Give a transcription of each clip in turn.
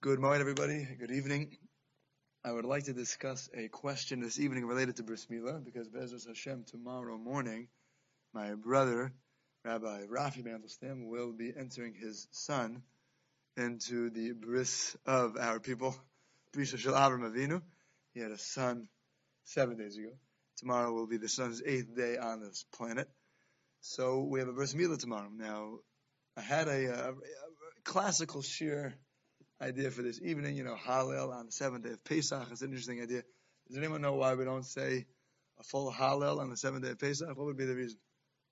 Good morning, everybody. Good evening. I would like to discuss a question this evening related to Bris Milah, because Be'ezus Hashem, tomorrow morning, my brother, Rabbi Rafi Mandelstam, will be entering his son into the bris of our people, Brisha Shel Avram Avinu. He had a son 7 days ago. Tomorrow will be the son's 8th day on this planet. So we have a Bris Milah tomorrow. Now, I had a classical shir idea for this evening, Hallel on the 7th day of Pesach. It's an interesting idea. Does anyone know why we don't say a full Hallel on the 7th day of Pesach? What would be the reason?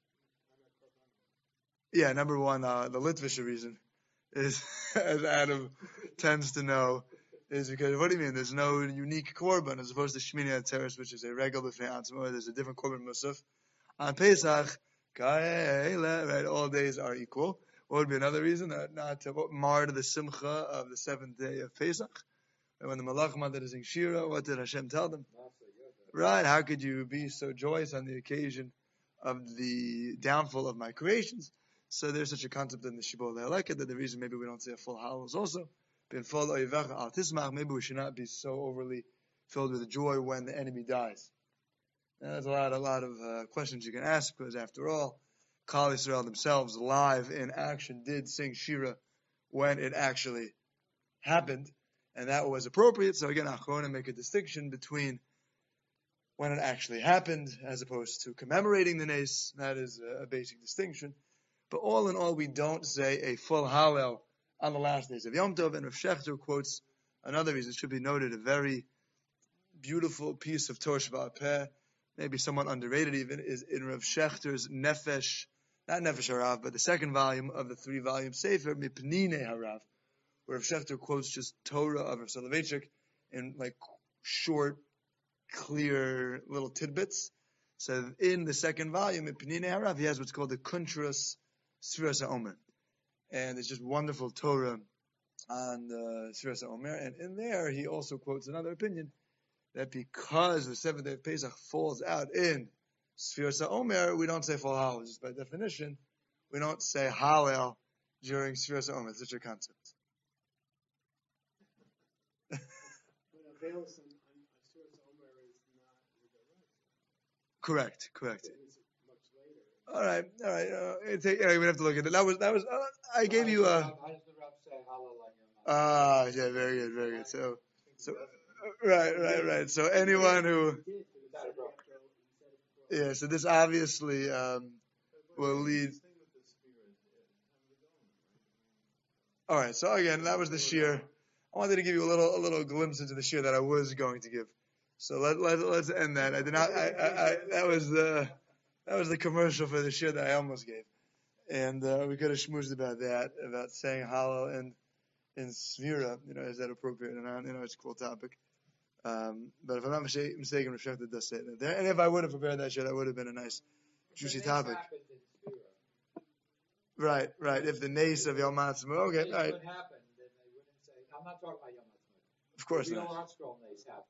Yeah, number one, the Litvish reason is, as Adam tends to know, is because, what do you mean? There's no unique korban as opposed to Shmini Atzeres, which is a regular B'fnei Atzmo. There's a different korban Musaf. On Pesach, right, all days are equal. What would be another reason? Not to mar the simcha of the 7th day of Pesach. And when the Malach that is in Shira, what did Hashem tell them? Right, how could you be so joyous on the occasion of the downfall of my creations? So there's such a concept in the Shibboleth Halakha that the reason maybe we don't say a full Hallel is also, maybe we should not be so overly filled with joy when the enemy dies. Now, there's a lot of questions you can ask, because after all, Klal Yisrael themselves, live in action, did sing Shira when it actually happened, and that was appropriate. So again, Achronim make a distinction between when it actually happened as opposed to commemorating the Nes. That is a basic distinction. But all in all, we don't say a full Hallel on the last days of Yom Tov. And Rav Shechter quotes another reason. It should be noted, a very beautiful piece of Torah Sheba'al Peh, maybe somewhat underrated even, is in Rav Shechter's Nefesh, not Nefesh Harav, but the second volume of the 3-volume Sefer, Mipnine Harav, where Rav Shechter quotes just Torah of Rav Soloveitchik in like short, clear little tidbits. So in the second volume, Mipnine Harav, he has what's called the Kuntras Sfiras HaOmer. And it's just wonderful Torah on the Sfiras HaOmer. And in there, he also quotes another opinion, that because the 7th day of Pesach falls out in Sfiras HaOmer, we don't say full Hallel. Just by definition, we don't say Hallel during Sfiras HaOmer. It's such a concept. Correct. All right. We have to look at it. That was. I gave you a. How does the Rav say Hallel like yeah, very good. So, right. So anyone who. Yeah. So this obviously will lead. All right. So again, that was the shir. I wanted to give you a little glimpse into the shir that I was going to give. So let's end that. I did not. That was the commercial for the shir that I almost gave, and we could have schmoozed about that, about saying Hallel and in Svira. Is that appropriate or not? It's a cool topic. But if I'm not mistaken, Rav Shechter does say that there. And if I would have prepared that shir, that would have been a nice, juicy topic. Right. If the nace of Yom Ha'atzmaut, okay, all right. What happened? Then they wouldn't say. I'm not talking about Yom Ha'atzmaut. Of course not. not. The Real Scroll nace happened.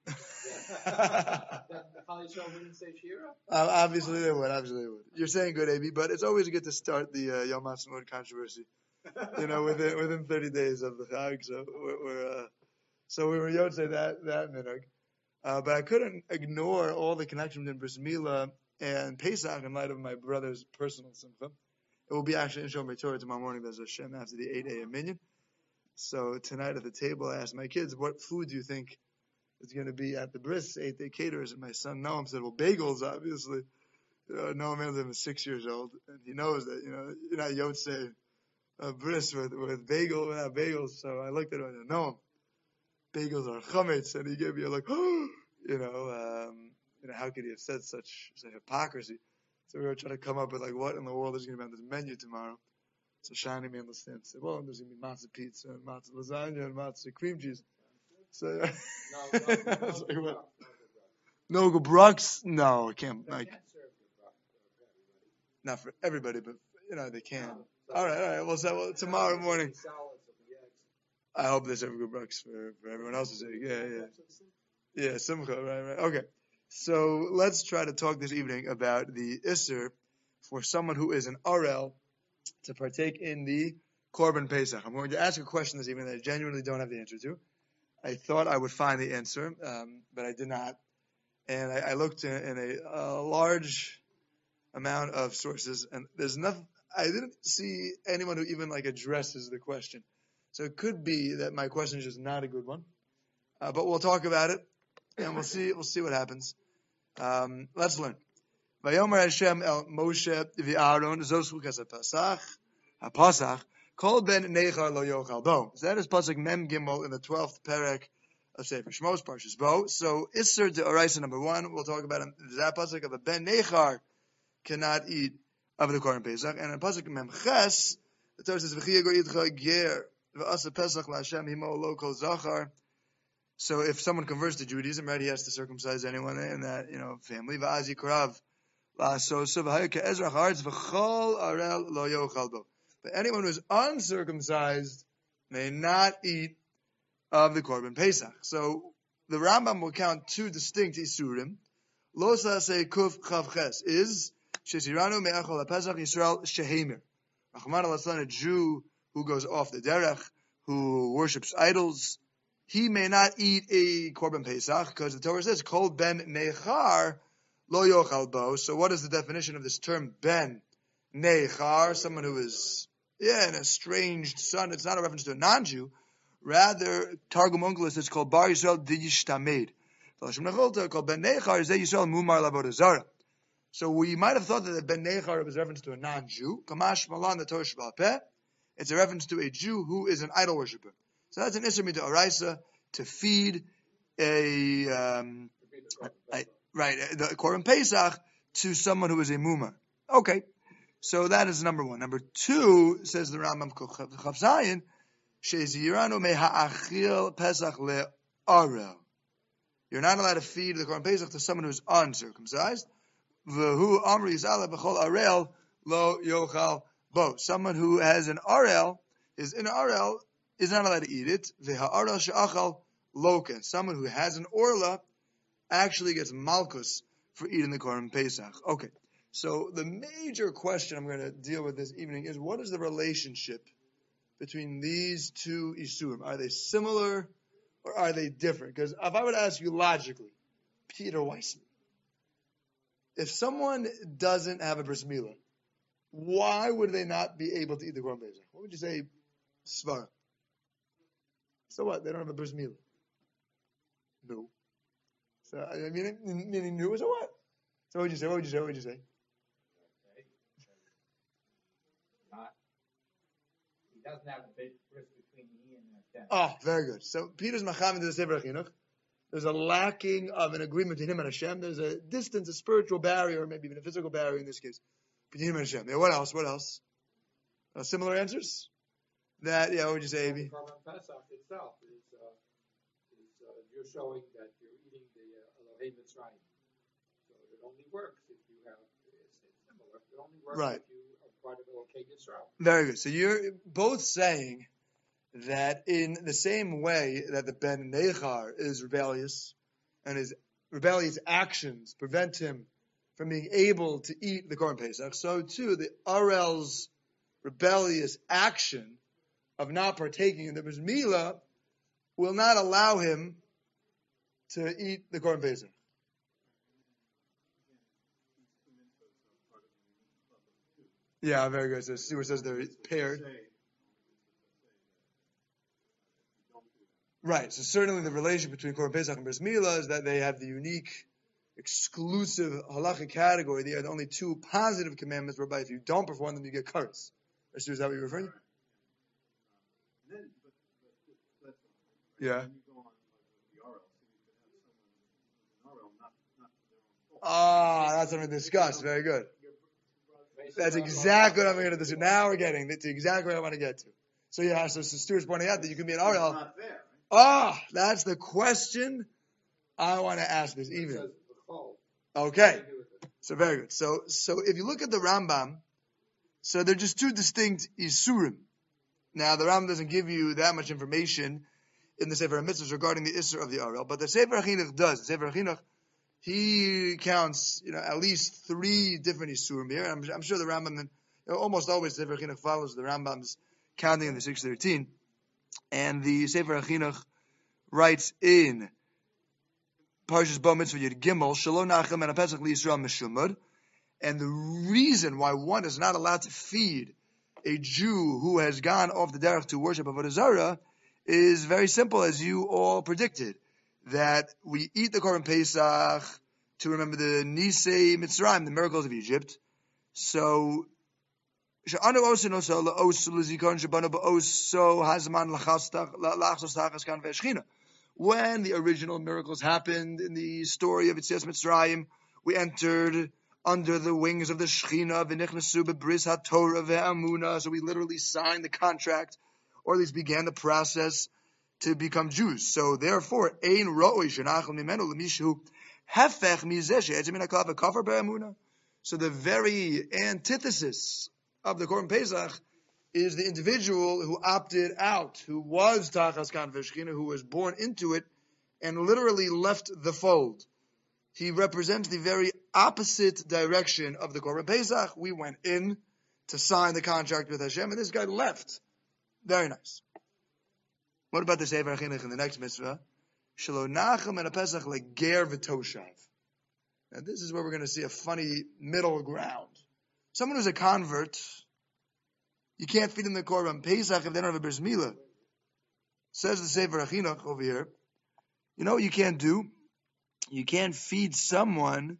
The Klal Yisrael wouldn't say Shira? Obviously they would. You're saying good, AB, but it's always good to start the Yom Ha'atzmaut controversy. Within 30 days of the Chag. So we were Yotzei that minhag. But I couldn't ignore all the connection between Bris Milah and Pesach in light of my brother's personal simcha. It will be actually in Shomrei Torah tomorrow morning, Be'ezus Hashem, after the 8 a.m. minyan. So tonight at the table, I asked my kids, what food do you think is going to be at the bris, 8-day caterers? And my son Noam said, well, bagels, obviously. Noam Mandelstam is 6 years old, and he knows that, you're not Yotzei bris with without bagels. So I looked at him and said, Noam, bagels are chametz. And he gave me a look, how could he have said such hypocrisy? So we were trying to come up with what in the world is going to be on this menu tomorrow. So Shani Mandelstam said, well, there's going to be matzah pizza and matzah lasagna and matzah cream cheese. So no gebrux? No, I can't. Not for everybody, but they can. All right. Well, tomorrow morning. I hope there's every gebrux for everyone else's sake. Yeah, simcha. Right. Okay. So let's try to talk this evening about the Isser for someone who is an Arel to partake in the Korban Pesach. I'm going to ask a question this evening that I genuinely don't have the answer to. I thought I would find the answer, but I did not. And I looked in a large amount of sources, and there's nothing. I didn't see anyone who even addresses the question. So it could be that my question is just not a good one. But we'll talk about it, and we'll see what happens. Let's learn. Vayomer Hashem el Moshe v'Aaron zos chukas haPasach kol ben nechar lo yochal bo. So that is pasuk Mem Gimel in the 12th perek of Sefer Shmos Parshas Bo. So Isser de Oraisa number 1, we'll talk about that pasuk of a ben nechar cannot eat of the Korban Pesach, and in pasuk Mem Ches the Torah says v'chi yagor yidcha ger v'asa Pesach laHashem himo lo kol zachar. So if someone converts to Judaism, right, he has to circumcise anyone in that family. Va'az yikarav la'asosa v'hayka ezrach haaretz v'chol arel lo yochal bo. But anyone who is uncircumcised may not eat of the Korban Pesach. So the Rambam will count 2 distinct isurim. Lo saseh kuf chav ches is shesiranu me'achol haPesach Yisrael shehemer. Rachman al-Aslan, a Jew who goes off the derech, who worships idols, he may not eat a Korban Pesach because the Torah says kol ben nechar lo yochal bo. So what is the definition of this term ben nechar? Someone who is an estranged son. It's not a reference to a non-Jew. Rather, Targum Onkelos is called bar Yisrael diyishtamed. Kol ben nechar is Yisrael mumar lavodah zara. So we might have thought that the ben nechar was a reference to a non-Jew. Kamash malan the Torah Sheba'al Peh. It's a reference to a Jew who is an idol worshiper. So that's an Isser Midoraisa to feed the Korban Pesach to someone who is a Mumar. Okay, so that is number 1. Number 2, says the Rambam Chav Zayin, She'ziranu me'ha'achil Pesach le'arel. You're not allowed to feed the Korban Pesach to someone who is uncircumcised. V'hu amri yisala b'chol arel lo yochal bo. Someone who has an arel, is in arel, is not allowed to eat it. V'ha'arel she'achal loken. Someone who has an orla actually gets malchus for eating the Korban Pesach. Okay, so the major question I'm going to deal with this evening is, what is the relationship between these 2 isurim? Are they similar or are they different? Because if I would ask you logically, Peter Weissman, if someone doesn't have a bris milah, why would they not be able to eat the Korban Pesach? What would you say, Svara? So what? They don't have a bris milah. No. So I mean, meaning new. So what? So what would you say? What would you say? He doesn't have a big bris between he and Hashem. Oh, very good. So Peter's macham into the Sefer HaChinuch. There's a lacking of an agreement between him and Hashem. There's a distance, a spiritual barrier, or maybe even a physical barrier in this case, between him and Hashem. Yeah, what else? Similar answers? What would you say, Avi? Korban Pesach itself is you're showing that you're eating the Elohei Mitzrayim. So it only works if you have, it's similar. It only works if you are part of Elohei Yisrael. Very good. So you're both saying that in the same way that the ben nechar is rebellious, and his rebellious actions prevent him from being able to eat the Korban Pesach, so too the Arel's rebellious action of not partaking in the bris milah will not allow him to eat the Korban Pesach. Yeah, very good. So Stewart says they're paired. Right. So certainly the relation between Korban Pesach and bris milah is that they have the unique, exclusive halachic category. They are the only 2 positive commandments whereby if you don't perform them, you get cursed. Is that what you're referring to? Yeah. That's what we discussed. Very good. That's exactly what I'm going to discuss. Now we're getting to exactly what I want to get to. So Stuart's pointing out that you can be an Arel. That's the question I want to ask this evening. Okay. So very good. So if you look at the Rambam, so they're just 2 distinct isurim. Now the Rambam doesn't give you that much information in the Sefer HaMitzvahs regarding the Isser of the Arel, but the Sefer HaChinuch does. The Sefer HaChinuch, he counts, at least 3 different isurim here. I'm sure the Rambam, almost always the Sefer HaChinuch follows the Rambam's counting in the 613. And the Sefer HaChinuch writes in Parshas Bo Mitzvah Yud Gimel, Shelo Nachem and HaPesach L'Yisrael Meshumad. And the reason why one is not allowed to feed a Jew who has gone off the derech to worship Avodah Zarah is very simple, as you all predicted, that we eat the Korban Pesach to remember the Nisei Mitzrayim, the miracles of Egypt. So, when the original miracles happened in the story of Yetzias Mitzrayim, we entered under the wings of the Shechina, v'nichnasu b'bris haTorah ve'amuna. So we literally signed the contract, or at least began the process to become Jews. So therefore, ein ro'oi shenachal mimenu l'mishu hefech mizeh she'etzem min ha'klav v'kafar be'amuna. So the very antithesis of the Korban Pesach is the individual who opted out, who was Tachas Kan Veshchina, who was born into it, and literally left the fold. He represents the very opposite direction of the Korban Pesach. We went in to sign the contract with Hashem, and this guy left. Very nice. What about the Sefer HaChinuch in the next mitzvah? Shelo Nachem and a Pesach leger v'toshav. Now this is where we're going to see a funny middle ground. Someone who's a convert, you can't feed him the Korban Pesach if they don't have a Bris Milah. Says the Sefer HaChinuch over here, you know what you can't do? You can't feed someone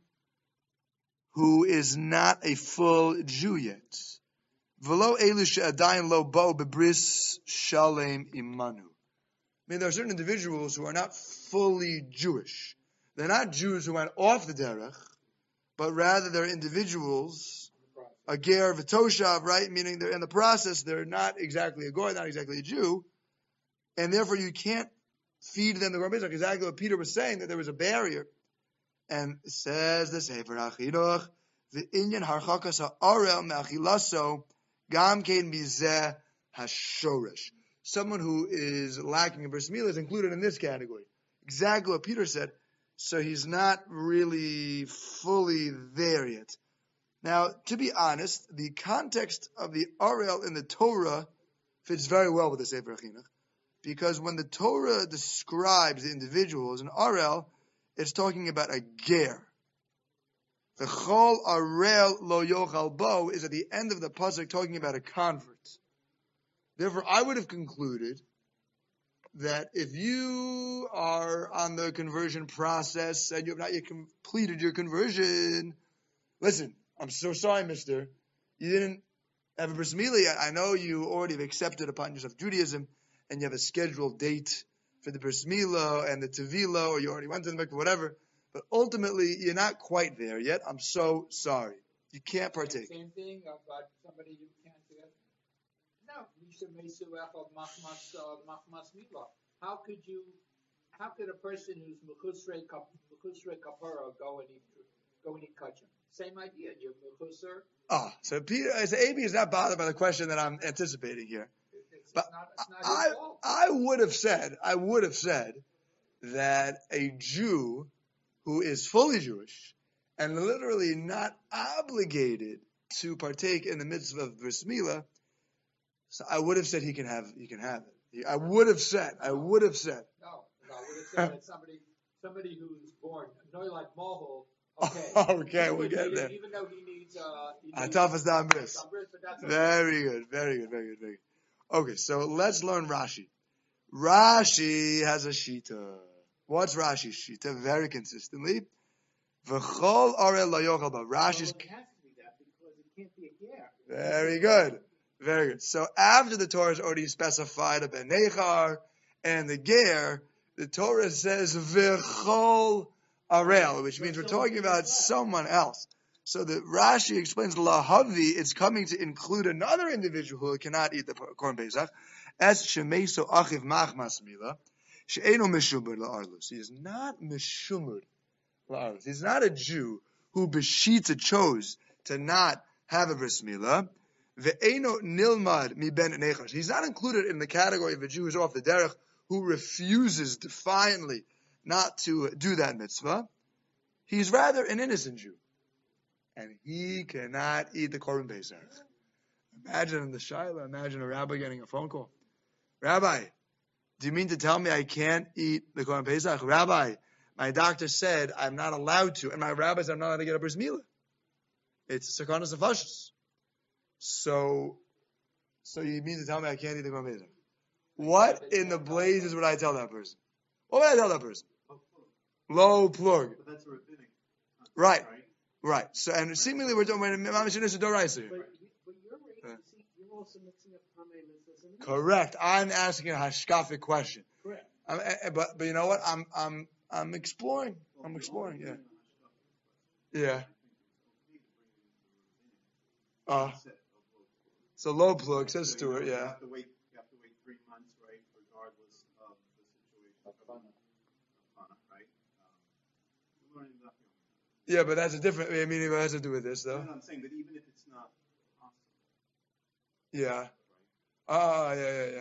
who is not a full Jew yet. V'lo elu she'adayin lo bo bebris shalem imanu. I mean, there are certain individuals who are not fully Jewish. They're not Jews who went off the derech, but rather they're individuals, a ger v'toshav, right? Meaning they're in the process, they're not exactly a goy, not exactly a Jew, and therefore you can't feed them the Korban Pesach. Exactly what Peter was saying, that there was a barrier. And it says the Sefer HaChinuch, v'inyan harchakas ha'arel me'achilaso gam kein mizeh ha'shoresh. Someone who is lacking a bris milah is included in this category. Exactly what Peter said. So he's not really fully there yet. Now, to be honest, the context of the Arel in the Torah fits very well with the Sefer HaChinuch, because when the Torah describes the individual as an Arel, it's talking about a ger. The Chol Arel Lo Yochal Bo is at the end of the pasuk talking about a convert. Therefore, I would have concluded that if you are on the conversion process and you have not yet completed your conversion, listen, I'm so sorry, mister. You didn't have a bris milah yet. I know you already have accepted upon yourself Judaism and you have a scheduled date for the bris milah and the tevilah, or you already went to the mikveh, whatever. But ultimately, you're not quite there yet. I'm so sorry. You can't partake. Same thing about somebody you can't get. No, how could a person who's mechusrei kapara go and eat kachim? Same idea. You're mechusar. So AB is not bothered by the question that I'm anticipating here. But it's not his fault. I would have said that a Jew who is fully Jewish and literally not obligated to partake in the mitzvah of bris milah, so I would have said he can have it. I would have said. No, I would have said that somebody who's born like Mohol. Okay. Okay, we'll get there. Even though he needs Atafas da'ambris. Very good. Okay, so let's learn Rashi. Rashi has a shita. What's Rashi's shita? Very consistently. V'chol arel lo yochal ba. Rashi's. It has to be that because it can't be a ger. Very good. So after the Torah has already specified a ben nechar and the ger, the Torah says v'chol arel, which means we're talking about someone else. So the Rashi explains lahavi, it's coming to include another individual who cannot eat the Korban Pesach, as shemeso achiv machmas milah, she'eno meshumur la'arlus. He is not meshumur la'arlus. He's not a Jew who b'shita chose to not have a bris milah. Ve'eno nilmad mi ben nechar. He's not included in the category of a Jew who's off the derech, who refuses defiantly not to do that mitzvah. He's rather an innocent Jew. And he cannot eat the Korban Pesach. Imagine in the Shiloh, imagine a rabbi getting a phone call. Rabbi, do you mean to tell me I can't eat the Korban Pesach? Rabbi, my doctor said I'm not allowed to, and my rabbi said I'm not allowed to get a bris milah. It's sakanas nefashos. So you mean to tell me I can't eat the Korban Pesach? What in the blazes would I tell that person? What would I tell that person? Low plug. But that's a rabbinic concept, right? Right. So, and seemingly we're talking about Mamash Nisa Doraisa here. But you're also mixing up Tamei Mitzvahs and Correct. I'm asking a hashkafic question. Correct. But you know what? I'm exploring. I'm exploring. Yeah. Yeah. So low plug says Stuart. Yeah. You have to wait 3 months, right? Regardless of the situation. Right? Yeah, but that's a different. I mean, it has to do with this, though. No, I'm saying that even if it's not possible. Yeah. Yeah.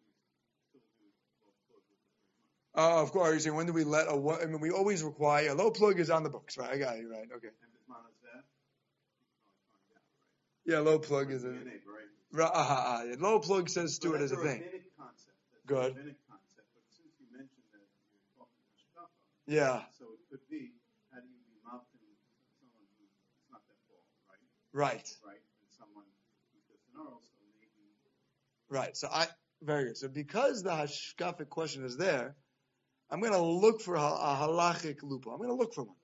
Oh, of course. You're saying when do we let I mean, we always require a low plug is on the books, right? I got you, right? Okay. Yeah, low plug is a. Yeah. Low plug says Stuart is a thing. Good. Yeah. So it could be, how do you be mounting someone who's not that tall, right? Right. Right. And someone who's just an oral, so maybe. Right. So very good. So because the hashkafic question is there, I'm going to look for a halachic loophole. I'm going to look for one.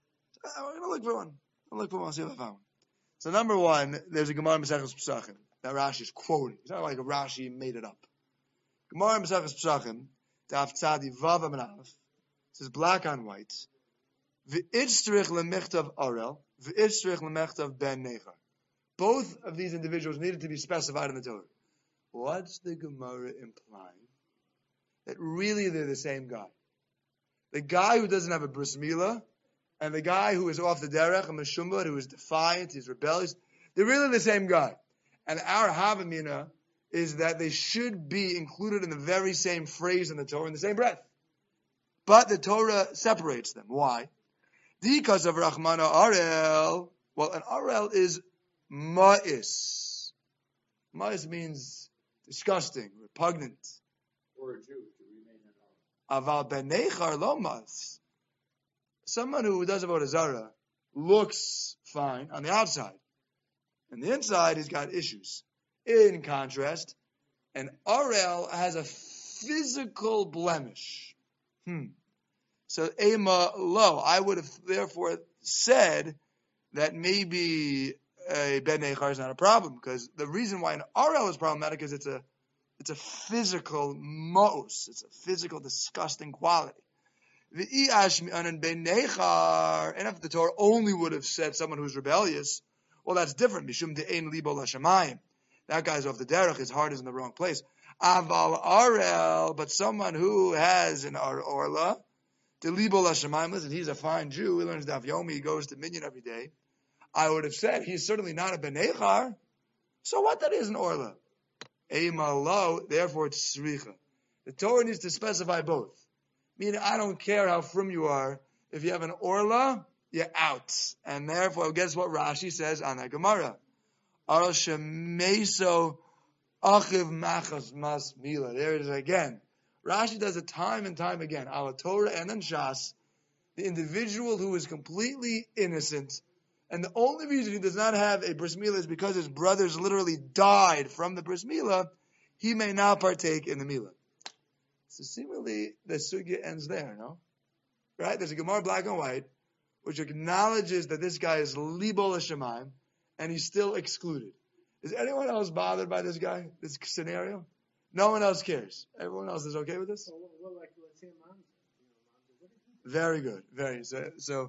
I'll see if I found one. So number one, there's a Gemara in Maseches Pesachim that Rashi is quoting. It's not like a Rashi made it up. Gemara in Maseches Pesachim, Daf Tzadi Vav Amud Aleph, says black on white, V'itzrich lemechtav Arel, v'itzrich lemechtav Ben Nechar. Both of these individuals needed to be specified in the Torah. What's the Gemara implying? That really they're the same guy. The guy who doesn't have a bris milah, and the guy who is off the derech, a meshumbat, who is defiant, he's rebellious, they're really the same guy. And our havamina is that they should be included in the very same phrase in the Torah, in the same breath. But the Torah separates them. Why? Because of Rachmana Arel. Well, an Arel is ma'is. Ma'is means disgusting, repugnant. Or a Jew to remain an Aval ben nechar lo mas. Someone who does avodah zarah looks fine on the outside, and the inside he's got issues. In contrast, an Arel has a physical blemish. So ema lo. I would have therefore said that maybe a ben nechar is not a problem, because the reason why an Arel is problematic is it's a physical mos. It's a physical disgusting quality. And if the Torah only would have said someone who's rebellious, well, that's different. Mishum de'ein libo l'shamayim. That guy's off the derech. His heart is in the wrong place. Aval Arel, but someone who has an orla, de libo l'shamayim. Listen, he's a fine Jew. He learns Daf Yomi. He goes to Minyan every day. I would have said he's certainly not a ben nechar. So what? That is an orla. Eima lo. Therefore, it's sricha. The Torah needs to specify both. Meaning, I don't care how frum you are. If you have an orla, you're out. And therefore, guess what Rashi says on that Gemara? Aral shemeso achiv machas mas mila. There it is again. Rashi does it time and time again. Ala Torah and then Shas. The individual who is completely innocent, and the only reason he does not have a bris milah is because his brothers literally died from the bris milah, he may not partake in the milah. So seemingly, the sugya ends there, no? Right? There's a Gemara black and white, which acknowledges that this guy is libo l'shamayim, and he's still excluded. Is anyone else bothered by this guy, this scenario? No one else cares. Everyone else is okay with this? Well, like, let's say Very good. Very. So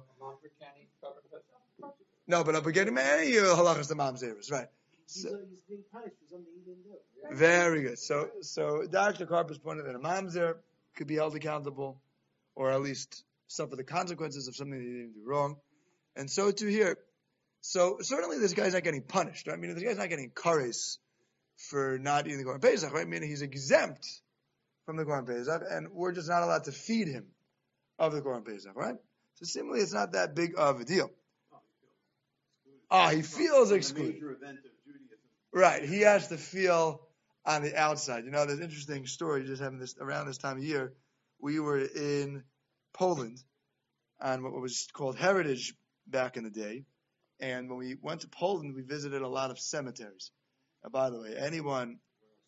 no, but I'm getting many halachas to mamzeros, right? he's being punished for something he didn't do. Very good. So Dr. Karpus pointed that a mamzer could be held accountable, or at least suffer the consequences of something that he didn't do wrong. And so too here. So certainly this guy's not getting punished, right? I mean, this guy's not getting kares for not eating the Korban Pesach, right? I mean, he's exempt from the Korban Pesach, and we're just not allowed to feed him of the Korban Pesach, right? So similarly, it's not that big of a deal. He feels excluded. The major event of Judaism Right. He has to feel on the outside. You know, there's an interesting story just having this around this time of year. We were in Poland on what was called Heritage back in the day. And when we went to Poland, we visited a lot of cemeteries. And by the way, anyone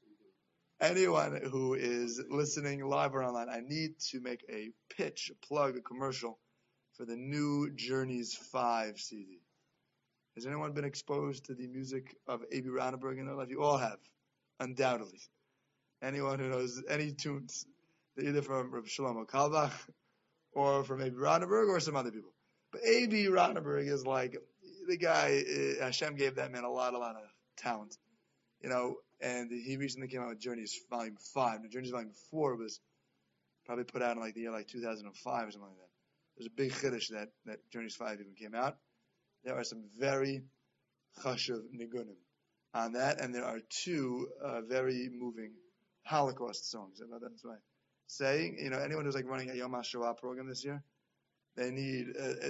who is listening live or online, I need to make a pitch, a plug, a commercial for the new Journeys 5 CD. Has anyone been exposed to the music of A.B. Ronenberg in their life? You all have, undoubtedly. Anyone who knows any tunes, either from Reb Shlomo Kalbach or from A.B. Ronenberg or some other people. But A.B. Ronenberg is like the guy, Hashem gave that man a lot of talent. You know, and he recently came out with Journeys Volume 5. Now, Journeys Volume 4 was probably put out in like the year like 2005 or something like that. There's a big chiddush that Journeys 5 even came out. There are some very chashuv nigunim on that, and there are two very moving Holocaust songs. That's why saying, you know, anyone who's like running a Yom HaShoah program this year, they need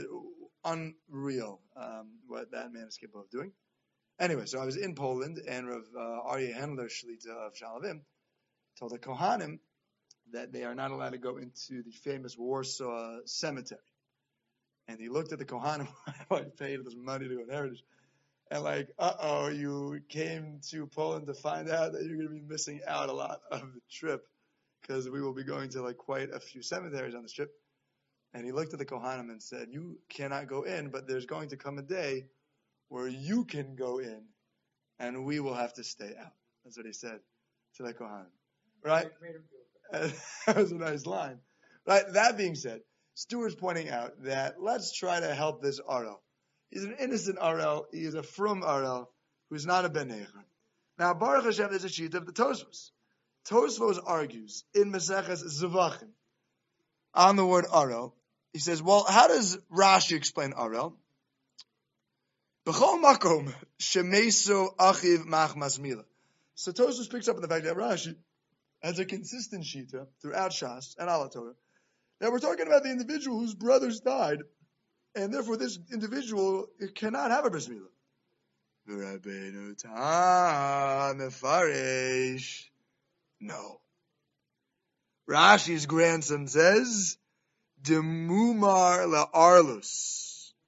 unreal what that man is capable of doing. Anyway, so I was in Poland, and Rav Aryeh Hendler, Shlita of Shalavim, told the Kohanim that they are not allowed to go into the famous Warsaw Cemetery. And he looked at the Kohanim who had paid this money to go to Heritage, and like, you came to Poland to find out that you're going to be missing out a lot of the trip, because we will be going to like quite a few cemeteries on this trip. And he looked at the Kohanim and said, you cannot go in, but there's going to come a day where you can go in, and we will have to stay out. That's what he said to the Kohanim. Right? That was a nice line. Right? That being said, Stuart's pointing out that let's try to help this Arel. He's an innocent Arel. He is a frum Arel who's not a Ben Necher. Now, Baruch Hashem, there's a sheet of the Tosfos. Tosfos argues in Maseches Zevachim on the word Arel. He says, well, how does Rashi explain Arel? B'chol makom shemeso achiv machmas mila. So Tosfos picks up on the fact that Rashi has a consistent shita throughout Shas and Ala Torah that we're talking about the individual whose brothers died, and therefore this individual cannot have a bris milah. V'Rabbeinu Tam mefarish. No. Rashi's grandson says, Demumar la'arlus.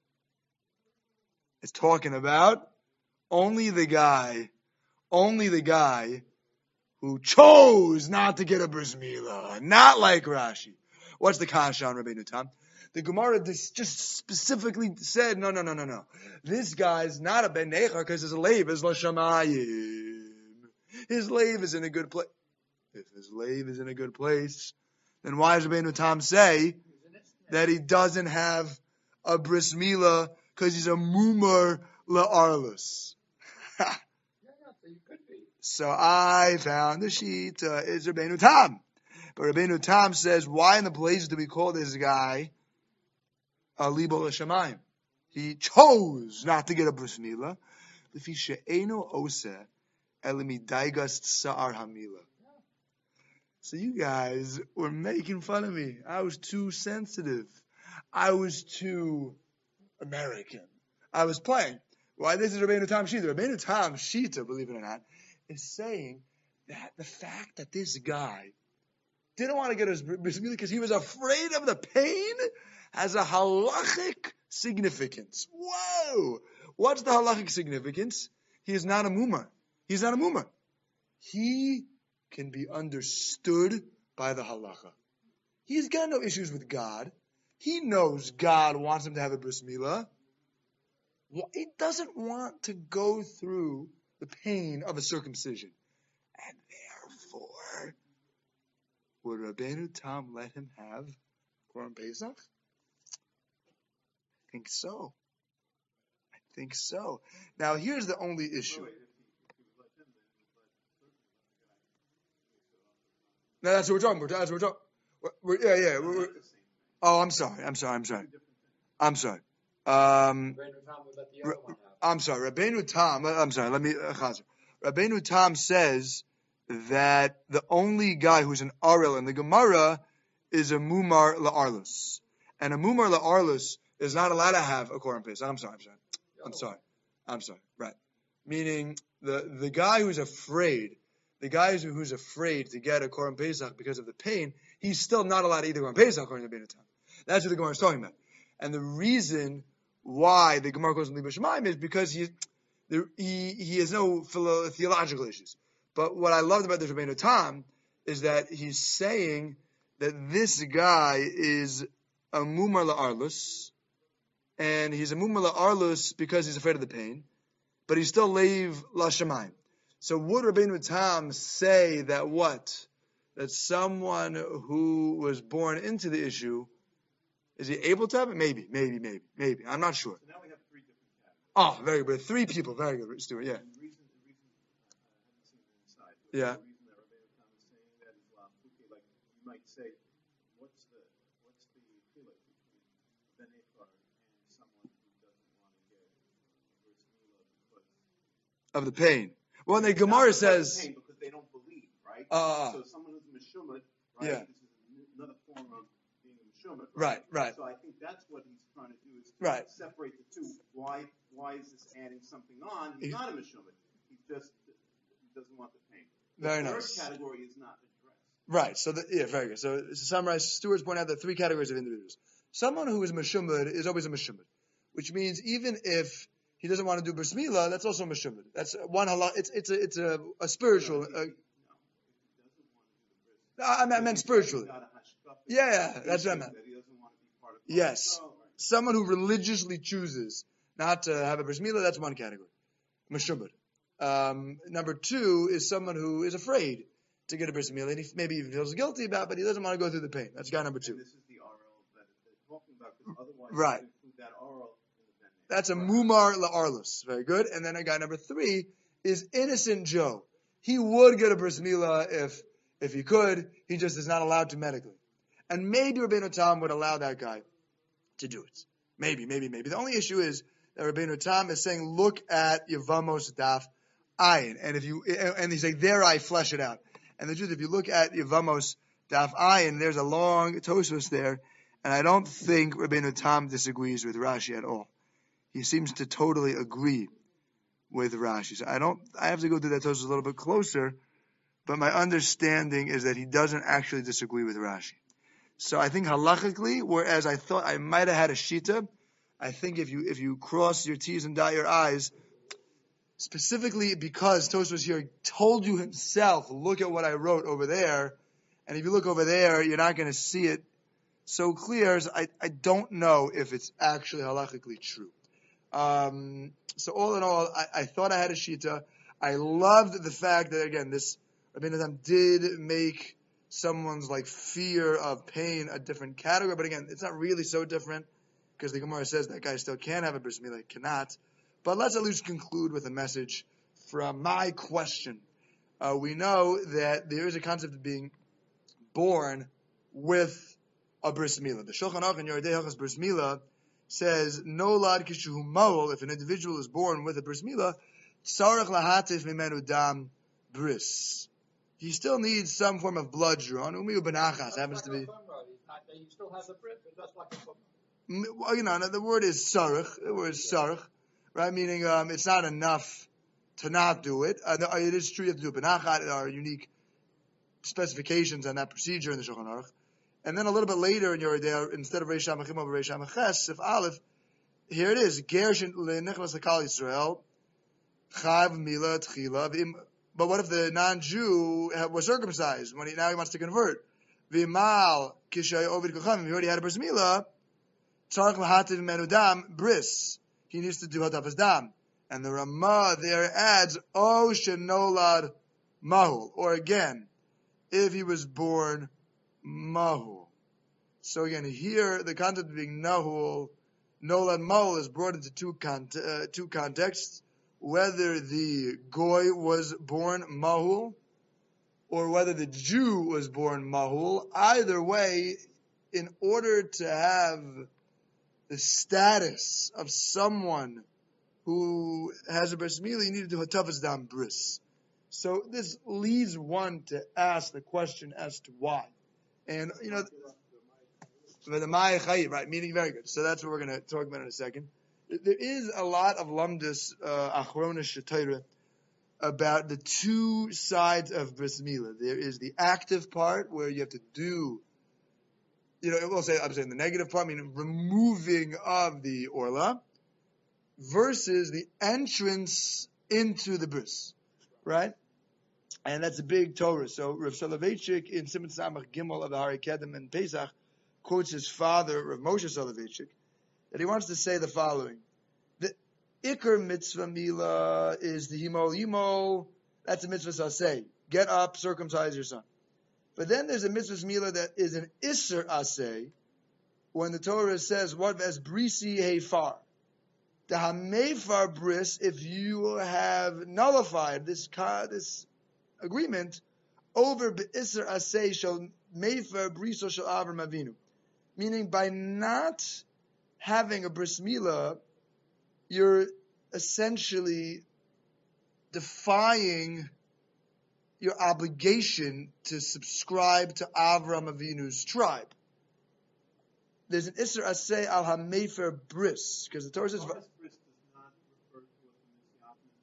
It's talking about only the guy who chose not to get a bris milah, not like Rashi. What's the kasha on Rabbeinu Tam? The Gemara just specifically said, no. This guy's not a ben necher because his leiv is l'shamayim. His leiv is in a good place. If his leiv is in a good place, then why does Rabbeinu Tam say that he doesn't have a bris milah because he's a mumar la'arlus? So I found the sheet is Rabbeinu Tam. But Rabbeinu Tam says, why in the place do we call this guy a libo l'shamayim? He chose not to get a bris milah. L'fi she'eno oseh elimidaigas sa'ar hamila. So you guys were making fun of me. I was too sensitive. I was too American. I was playing. Why, this is Rabbeinu Tam Shita. Rabbeinu Tam Shita, believe it or not, is saying that the fact that this guy didn't want to get his bris milah because he was afraid of the pain has a halachic significance. Whoa! What's the halachic significance? He is not a mumar. He's not a mumar. He can be understood by the halacha. He's got no issues with God. He knows God wants him to have a bris milah. He doesn't want to go through the pain of a circumcision. And therefore, would Rabbeinu Tam let him have Korban Pesach? I think so. Now, here's the only issue. No, that's what we're talking about. I'm sorry. I'm sorry. Rabbeinu Tam. Rabbeinu Tam says that the only guy who's an Arel in the Gemara is a Mumar La'arlus. And a Mumar La'arlus is not allowed to have a Korban Pesach. I'm sorry. Right. Meaning, The guy who's afraid, the guy who's afraid to get a Korban Pesach because of the pain, he's still not allowed to eat the Korban Pesach according to Rabbeinu Tam. That's what the Gemara is talking about. And the reason why the Gemara goes to Libur Shemaim is because he has no theological issues. But what I loved about the Rabbeinu Tam is that he's saying that this guy is a Mumar La'arlus, and he's a Mumar La'arlus because he's afraid of the pain, but he's still Leiv La'Shamayim. So would Rabbeinu Tam say that what? That someone who was born into the issue, is he able to have it? Maybe. I'm not sure. So now we have 3 different categories. Oh, very good. 3 people. Very good, Stuart. Yeah. And the reason I haven't seen it inside. Yeah. The reason that Rabbeinu Tam is saying that is like you might say, what's the chiluk between Ben Ephar and someone who doesn't want to get bris milah because Of the pain. Well, the Gemara says. pain because they don't believe, right? So someone who's meshumad, right? Yeah. This is another form of being a meshumad. Right. So I think that's what he's trying to do is to Right. separate the two. Why is this adding something on? He's not a meshumad. He doesn't want the pain. Very the nice. third category is not addressed. Right. So, very good. So, to summarize, Stuart's pointed out the 3 categories of individuals. Someone who is meshumad is always a meshumad, which means even if he doesn't want to do bris milah, that's also a meshumad. That's one halach. It's a spiritual. I meant spiritually. Yeah, that's what I meant. That he doesn't want to be part of Yes. Oh, right. Someone who religiously chooses not to have a bris milah, that's one category. Meshumad. Number 2 is someone who is afraid to get a bris milah, and maybe he feels guilty about it, but he doesn't want to go through the pain. That's guy number 2. And this is the RL that they're talking about, because otherwise Right. you include that RL in the Ben. That's a mumar la'arlus. Very good. And then a guy number 3 is innocent Joe. He would get a bris milah if he could. He just is not allowed to medically. And maybe Rabbeinu Tam would allow that guy to do it. Maybe. The only issue is that Rabbeinu Tam is saying, look at Yevamos Daf Ayin. And he's like, there I flesh it out. And the truth, if you look at Yevamos Daf Ayin, there's a long Tosfos there. And I don't think Rabbeinu Tam disagrees with Rashi at all. He seems to totally agree with Rashi. So I have to go through that Tosfos a little bit closer. But my understanding is that he doesn't actually disagree with Rashi. So I think halachically, whereas I thought I might have had a shita, I think if you cross your T's and dot your I's, specifically because Tosfos here told you himself, look at what I wrote over there, and if you look over there, you're not going to see it so clear. So I don't know if it's actually halachically true. So all in all, I thought I had a shita. I loved the fact that, again, this Rabbeinu Tam did make someone's fear of pain a different category, but again, it's not really so different because the Gemara says that guy still can have a bris milah, cannot. But let's at least conclude with a message from my question. We know that there is a concept of being born with a bris milah. The Shulchan Aruch in Yoredei Hilchos Bris Milah says, no lad kishuhu moel, if an individual is born with a bris milah, tzarech lahatif mimenu dam bris. He still needs some form of blood drawn. Umiu benachas happens to be. He still has a brit, but that's like a foot. Well, the word is sarich. The word is sarich, right? Meaning it's not enough to not do it. It is true you have to do it benachat. There are unique specifications on that procedure in the Shulchan Aruch. And then a little bit later in Yoredei, instead of Reish Hamachim over Reish Hamaches, if Aleph, here it is: Gershon le'nechlas lekal Yisrael, chav mila tchila. But what if the non-Jew was circumcised when he wants to convert? V'imal kishay ovid kochavim. He already had a bris milah. Tzarich lahativ menu dam bris. He needs to do hatafas dam. And the Ramah there adds o shenolad mahul. Or again, if he was born mahul. So again, here the concept of being nahul, nolad mahul is brought into two contexts. Whether the goy was born mahul, or whether the Jew was born mahul, either way, in order to have the status of someone who has a bris milah, you need to do hatafas dam bris. So this leads one to ask the question as to why. And, the Maya Chayit, right, meaning very good. So that's what we're going to talk about in a second. There is a lot of lamdus achronish shetayra about the two sides of bris milah. There is the active part where you have to do, I'm saying the negative part, meaning removing of the orla, versus the entrance into the bris, right? And that's a big Torah. So Rav Soloveitchik in Simon Samach Gimel of the Hari Kedem and Pesach quotes his father, Rav Moshe Soloveitchik, that he wants to say the following. The Iker mitzvah milah is the Yimo, that's a mitzvah saseh. Get up, circumcise your son. But then there's a mitzvah milah that is an Isser aseh, when the Torah says, what ves brisi hefar. The hamefar bris, if you have nullified this agreement over be'isr asay shall mefer briso shall Avram Avinu, meaning by not having a bris milah, you're essentially defying your obligation to subscribe to Avram Avinu's tribe. There's an isr asay al hamefer bris, because the Torah says. Bris does not refer to what the Messiah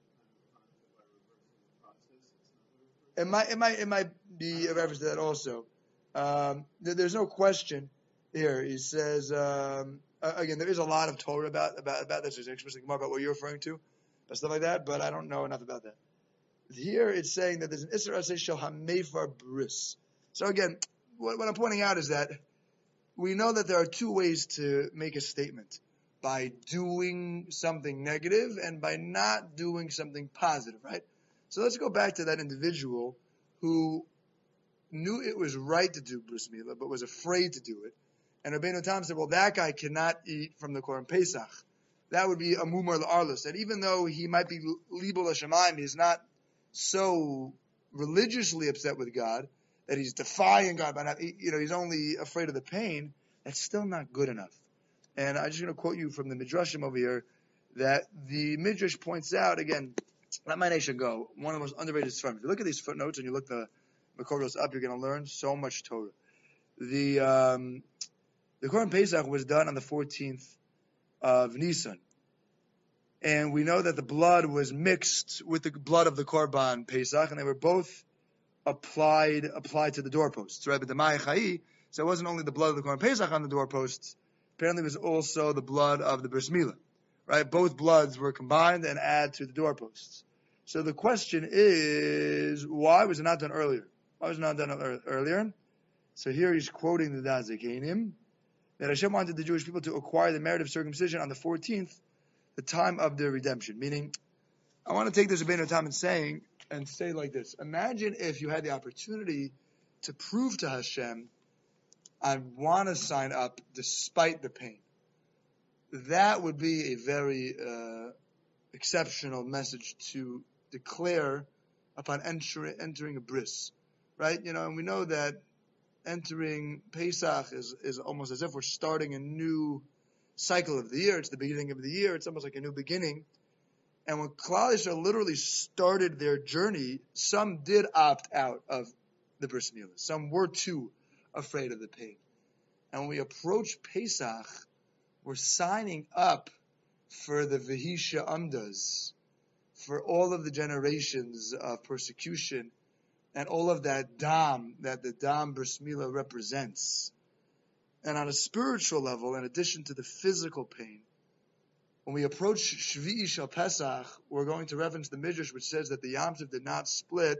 did in the process. It's not a reference. It might be a reference to that also. There's no question here. He says again, there is a lot of Torah about this. There's explicitly more about what you're referring to, stuff like that. But I don't know enough about that. Here it's saying that there's an Isra Aseh Shel HaMeifar Bris. So again, what I'm pointing out is that we know that there are two ways to make a statement: by doing something negative and by not doing something positive, right? So let's go back to that individual who knew it was right to do bris milah, but was afraid to do it. And Rabbeinu Tam said, well, that guy cannot eat from the Korban Pesach. That would be a mumar l'arlus. And even though he might be libul l'shamayim, he's not so religiously upset with God that he's defying God by not, he's only afraid of the pain. That's still not good enough. And I'm just going to quote you from the Midrashim over here, that the Midrash points out, again, let my nation go, one of the most underrated sfarim. If you look at these footnotes and you look the Makoros up, you're going to learn so much Torah. The Korban Pesach was done on the 14th of Nisan. And we know that the blood was mixed with the blood of the Korban Pesach, and they were both applied to the doorposts, right? But the Ma'ai Chai, so it wasn't only the blood of the Korban Pesach on the doorposts, apparently it was also the blood of the Bris Milah, right? Both bloods were combined and added to the doorposts. So the question is, why was it not done earlier? Why was it not done earlier? So here he's quoting the Dazikanim, that Hashem wanted the Jewish people to acquire the merit of circumcision on the 14th, the time of their redemption. Meaning, I want to take this Rabbeinu Tam and say like this. Imagine if you had the opportunity to prove to Hashem, I want to sign up despite the pain. That would be a very exceptional message to declare upon entering a bris, right? And we know that entering Pesach is almost as if we're starting a new cycle of the year. It's the beginning of the year. It's almost like a new beginning. And when Klal Yisrael literally started their journey, some did opt out of the bris milah. Some were too afraid of the pain. And when we approach Pesach, we're signing up for the Vehisha Amdas, for all of the generations of persecution and all of that dam that the dam bris milah represents. And on a spiritual level, in addition to the physical pain, when we approach Shvi'i Shel Pesach, we're going to reference the Midrash, which says that the Yam Suf did not split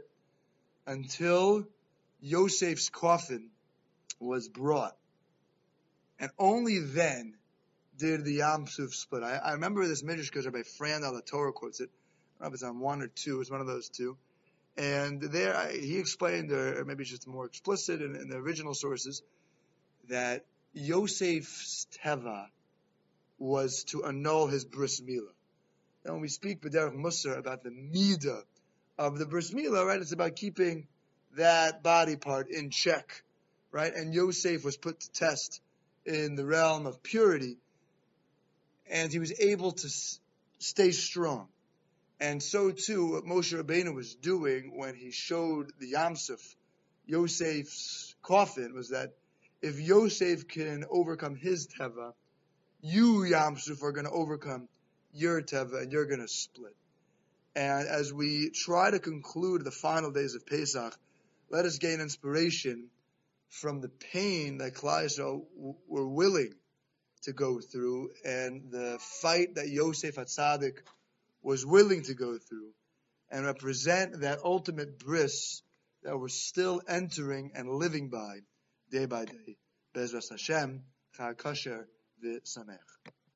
until Yosef's coffin was brought. And only then did the Yam Suf split. I remember this Midrash because Rabbi Fran al Torah quotes it. I don't know if it's on one or two. It's one of those two. And there he explained, or maybe it's just more explicit in the original sources, that Yosef's teva was to annul his bris milah. And when we speak b'derech Musar about the midah of the bris milah, right, it's about keeping that body part in check, right? And Yosef was put to test in the realm of purity, and he was able to stay strong. And so too, what Moshe Rabbeinu was doing when he showed the Yam Suf, Yosef's coffin, was that if Yosef can overcome his teva, you, Yam Suf, are going to overcome your teva, and you're going to split. And as we try to conclude the final days of Pesach, let us gain inspiration from the pain that Klal Yisrael were willing to go through and the fight that Yosef HaTzadik was willing to go through, and represent that ultimate bris that we're still entering and living by day. Bezras Hashem, Chag Kosher V'Samech.